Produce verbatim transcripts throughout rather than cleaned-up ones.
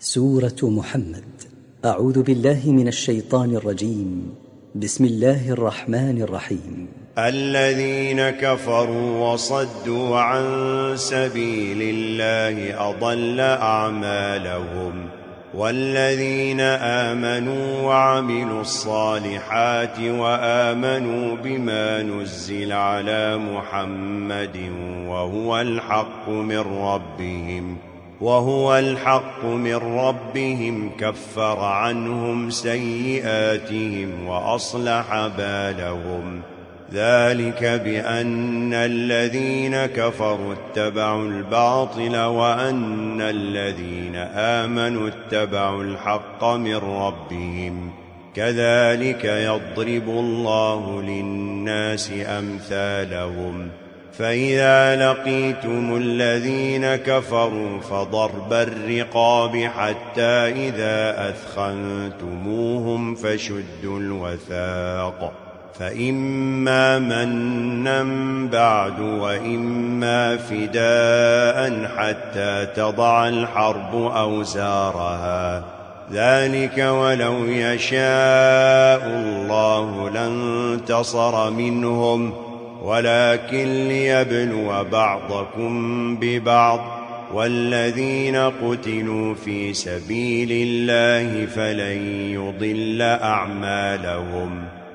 سورة محمد. أعوذ بالله من الشيطان الرجيم. بسم الله الرحمن الرحيم. الذين كفروا وصدوا عن سبيل الله أضل أعمالهم والذين آمنوا وعملوا الصالحات وآمنوا بما نزل على محمد وهو الحق من ربهم وهو الحق من ربهم كفر عنهم سيئاتهم وأصلح بالهم ذلك بأن الذين كفروا اتبعوا الباطل وأن الذين آمنوا اتبعوا الحق من ربهم كذلك يضرب الله للناس أمثالهم فإذا لقيتم الذين كفروا فضرب الرقاب حتى إذا أثخنتموهم فشدوا الوثاق فإما منا بعد وإما فداء حتى تضع الحرب أوزارها ذلك ولو يشاء الله لانتصر منهم ولكن ليبلو بعضكم ببعض والذين قتلوا في سبيل الله فلن يضل أعمالهم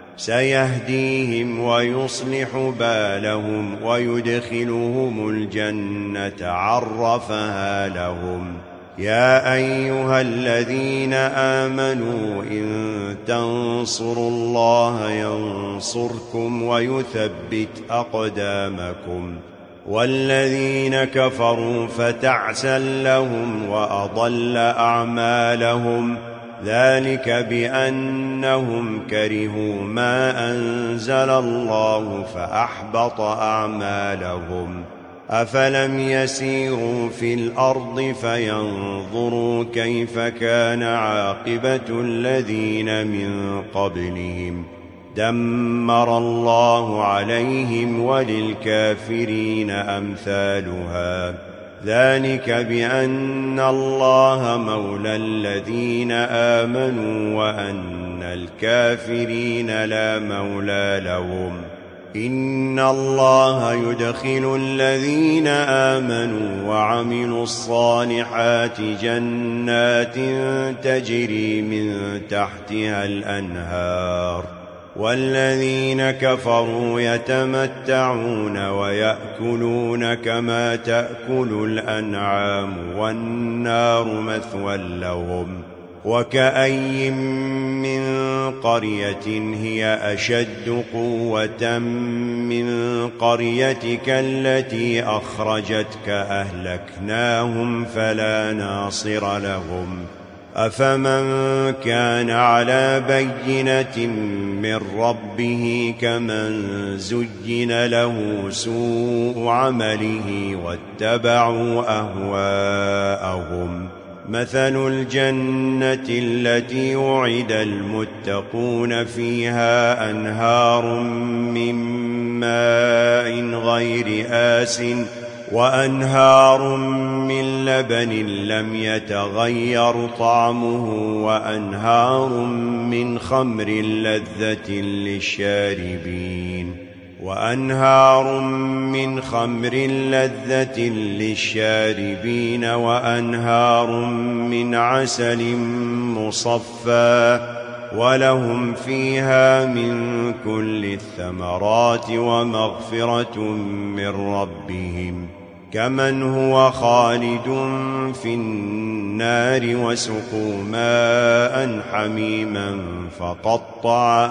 سيهديهم ويصلح بالهم ويدخلهم الجنة عرفها لهم يا أيها الذين آمنوا إن تنصروا الله ينصركم ويثبت أقدامكم والذين كفروا فتعسا لهم وأضل أعمالهم ذلك بأنهم كرهوا ما أنزل الله فأحبط أعمالهم أفلم يسيروا في الأرض فينظروا كيف كان عاقبة الذين من قبلهم دمر الله عليهم وللكافرين أمثالها ذلك بأن الله مولى الذين آمنوا وأن الكافرين لا مولى لهم إن الله يدخل الذين آمنوا وعملوا الصالحات جنات تجري من تحتها الأنهار والذين كفروا يتمتعون ويأكلون كما تأكل الأنعام والنار مثوى لهم وكأي من قرية هي أشد قوة من قريتك التي أخرجتك أهلكناهم فلا ناصر لهم أفمن كان على بينة من ربه كمن زين له سوء عمله واتبعوا أهواءهم مثل الجنة التي وعد المتقون فيها أنهار من ماء غير آسٍ وأنهار من لبن لم يتغير طعمه وأنهار من خمر لذة للشاربين وأنهار من خمر لذة للشاربين وأنهار من عسل مصفى ولهم فيها من كل الثمرات ومغفرة من ربهم كمن هو خالد في النار وسقوا ماء حميما فقطع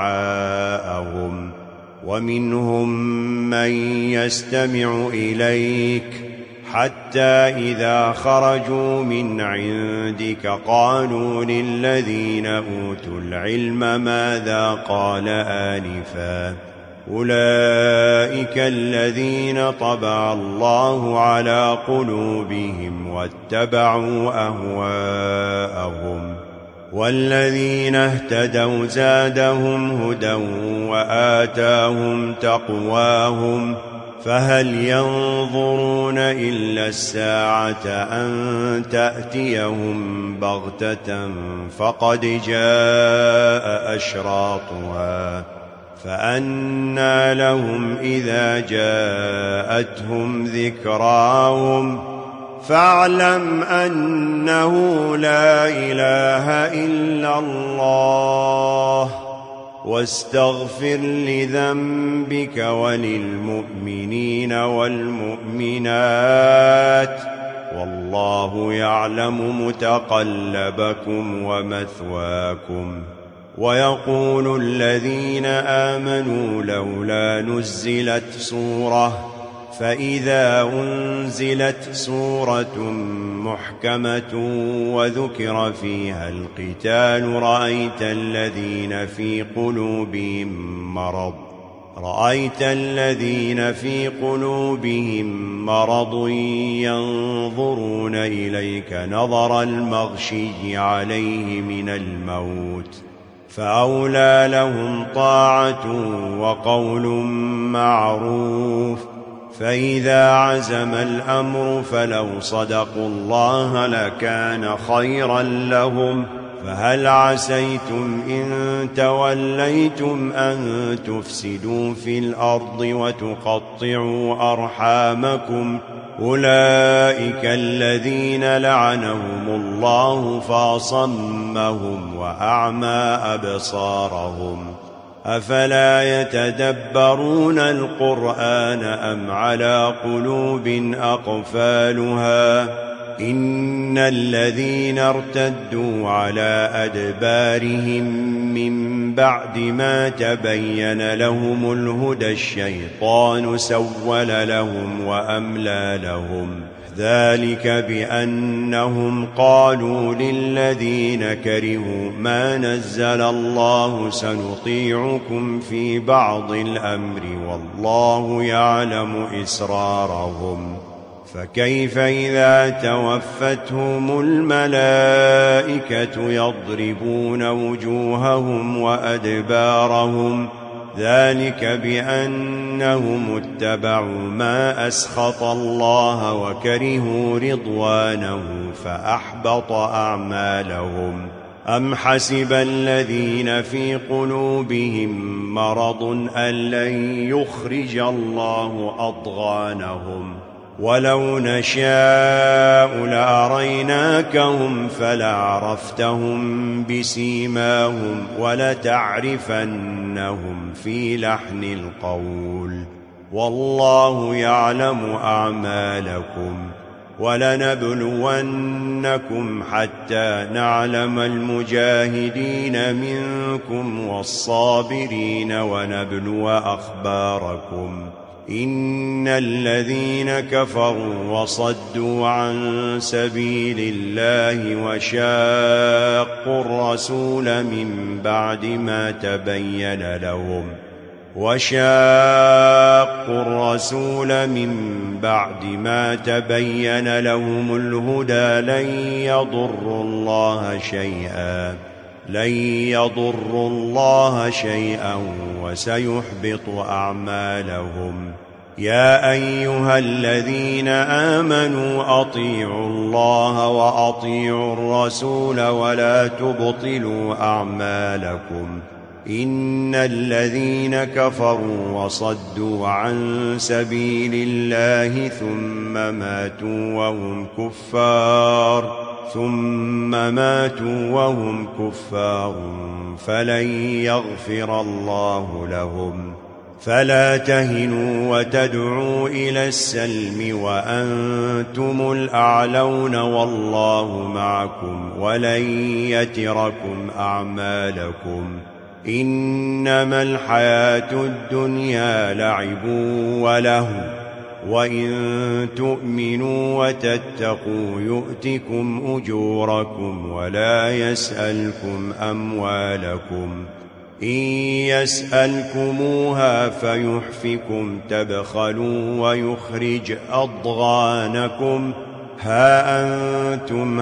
أمعاءهم ومنهم من يستمع إليك حتى إذا خرجوا من عندك قالوا للذين أوتوا العلم ماذا قال آنفا أولئك الذين طبع الله على قلوبهم واتبعوا أهواءهم والذين اهتدوا زادهم هدى وآتاهم تقواهم فهل ينظرون إلا الساعة أن تأتيهم بغتة فقد جاء أشراطها فأنى لهم إذا جاءتهم ذكراهم فاعلم أنه لا إله إلا الله واستغفر لذنبك وللمؤمنين والمؤمنات والله يعلم متقلبكم ومثواكم. ويقول الذين آمنوا لولا نزلت سورة فإذا أنزلت سورة محكمة وذكر فيها القتال رأيت الذين في قلوبهم مرض رأيت الذين في قلوبهم مرض ينظرون إليك نظر المغشي عليه من الموت فأولى لهم طاعة وقول معروف. فإذا عزم الأمر فلو صدقوا الله لكان خيرا لهم. فهل عسيتم إن توليتم أن تفسدوا في الأرض وتقطعوا أرحامكم أولئك الذين لعنهم الله فاصمهم وأعمى أبصارهم أفلا يتدبرون القرآن أم على قلوب أقفالها إن الذين ارتدوا على أدبارهم من بعد ما تبين لهم الهدى الشيطان سول لهم وأملى لهم ذلك بأنهم قالوا للذين كرهوا ما نزل الله سنطيعكم في بعض الأمر والله يعلم إسرارهم فكيف إذا توفتهم الملائكة يضربون وجوههم وأدبارهم ذلك بأنهم اتبعوا ما أسخط الله وكرهوا رضوانه فأحبط أعمالهم. أم حسب الذين في قلوبهم مرض أن لن يخرج الله أضغانهم ولو نشاء لأريناكهم فلعرفتهم بسيماهم ولتعرفنهم في لحن القول والله يعلم أعمالكم. ولنبلونكم حتى نعلم المجاهدين منكم والصابرين ونبلو أخباركم. إن الذين كفروا وصدوا عن سبيل الله وشاقوا الرسول من بعد ما تبين لهم وشاقوا الرسول من بعد ما تبين لهم الهدى لن يضروا الله شيئا لن يضروا الله شيئا وسيحبط أعمالهم. يا أيها الذين آمنوا أطيعوا الله وأطيعوا الرسول ولا تبطلوا أعمالكم. إن الذين كفروا وصدوا عن سبيل الله ثم ماتوا وهم كفار ثم ماتوا وهم كفار فلن يغفر الله لهم. فلا تهنوا وتدعوا إلى السلم وأنتم الأعلون والله معكم ولن يتركم أعمالكم. إنما الحياة الدنيا لعب ولهو وإن تؤمنوا وتتقوا يؤتكم أجوركم ولا يسألكم أموالكم. إن يسألكموها فيحفكم تبخلوا ويخرج أضغانكم. ها أنتم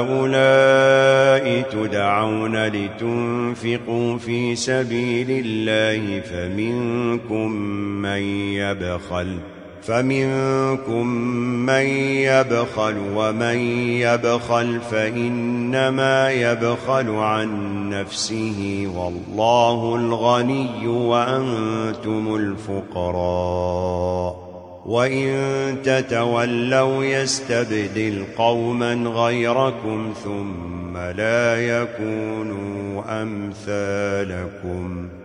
هؤلاء تدعون لتنفقوا في سبيل الله فمنكم من يبخل فمنكم من يبخل ومن يبخل فإنما يبخل عن نفسه والله الغني وأنتم الفقراء وإن تتولوا يستبدل قوما غيركم ثم لا يكونوا أمثالكم